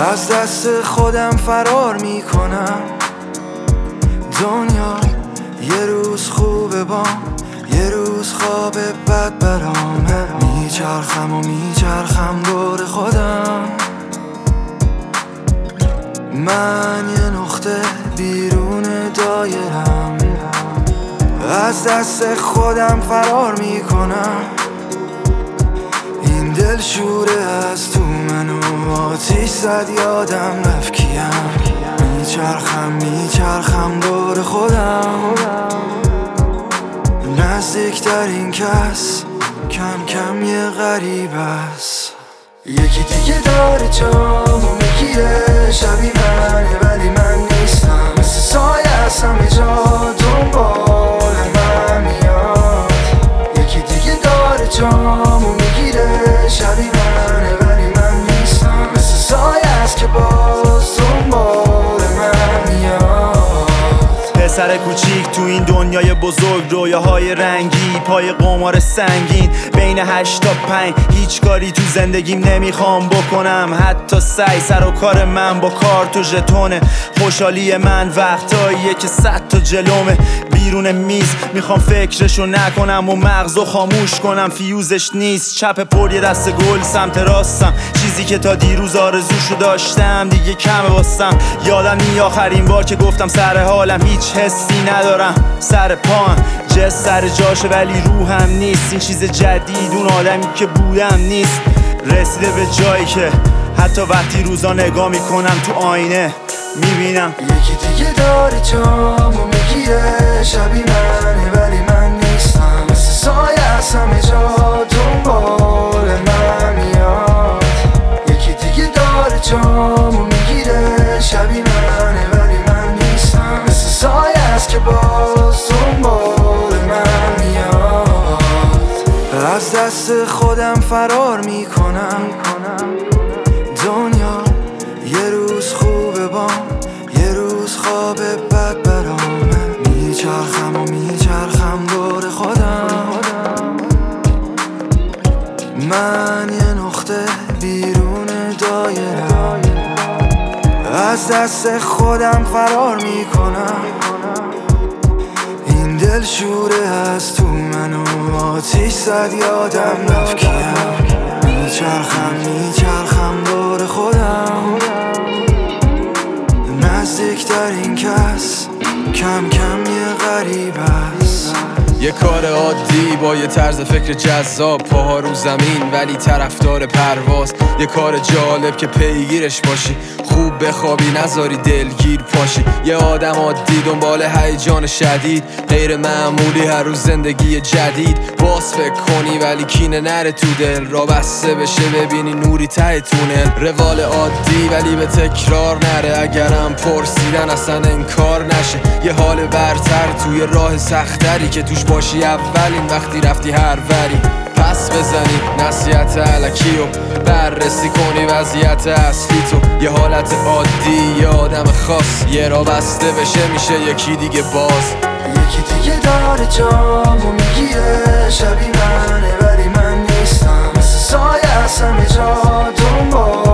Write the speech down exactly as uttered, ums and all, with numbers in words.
از دست خودم فرار میکنم. دنیا یه روز خوبه بام، یه روز خواب بد برامه. میچرخم و میچرخم دور خودم. من یه نقطه بیرون دایرم، از دست خودم فرار میکنم. این دل شوره از تو منو آتیش زد، یادم رفت کیم. میچرخم میچرخم دور خودم. نزدیکترین کس کم کم یه غریب است. یکی دیگه داره جامو میگیره، شبیه منه ولی من نیستم. مثل سایه از همه جا دنبال من میاد. یکی دیگه داره جامو میگیره، شبیه منه ولی من نیستم. مثل سایه است که باز دنبال من میاد. پسر کوچیک تو این دنیای بزرگ، رویاهای رنگی پای قمار سنگین. بین هشت تا پنج هیچ کاری تو زندگیم نمیخوام بکنم، حتی سعی. سر و کار من با کارت و ژتونه، خوشحالی من وقتاییه که صد تا جلومه. بیرون میز میخوام فکرشو نکنم و مغزو خاموش کنم. فیوزش نیست، چپ پر یه دست گل سمت راستم. چیزی که تا دیروز آرزوشو داشتم دیگه کمه واسم. یادم نی آخرین بار که گفتم سر حالم، هیچ حسی ندارم. سر پام جس سر جاشه ولی روحم نیست. این چیز جدید اون آدمی که بودم نیست. رسیده به جایی که حتی وقتی روزا نگاه میکنم تو آینه میبینم یکی دیگه داره جامو میگیره، شبیه منه ولی من نیستم. مثل سایه از همه جا دنبال من میاد. یکی دیگه داره جامو میگیره، شبیه منه ولی من نیستم. مثل سایه است که باز دنبال من میاد. از دست خودم فرار میکنم. دنیا یه روز خوبه بام، یه روز خواب بد برامه. میچرخم و میچرخم دور خودم. من یه نقطه بیرون دایرم، از دست خودم فرار میکنم. این دل شوره از تو منو آتیش زد، یادم رفت کیم. میچرخم میچرخم دور خودم. نزدیکترین کس کم کم یه غریب است. یه کار عادی با یه طرز فکر جذاب، پاها رو زمین ولی طرفدار پرواز. یه کار جالب که پیگیرش باشی، خوب بخوابی نذاری دلگیر پاشی. یه آدم عادی دنبال هیجان شدید، غیر معمولی هر روز زندگی جدید. باز فکر کنی ولی کینه نره تو دل، را بسته بشه ببینی نوری ته تونل. روال عادی ولی به تکرار نره، اگرم پرسیدن اصلا انکار نشه. یه حال برتر توی راه سختری که توش باشی اولین وقتی رفتی هر وری. پس بزنی نصیحت الکی و بررسی کنی وضعیت اصلی تو. یه حالت عادی یه آدم خاص، یه را بسته بشه میشه یکی دیگه باز. یکی دیگه داره جامو میگیره، شبیه منه ولی من نیستم. مثل سایه از همه جا دنبال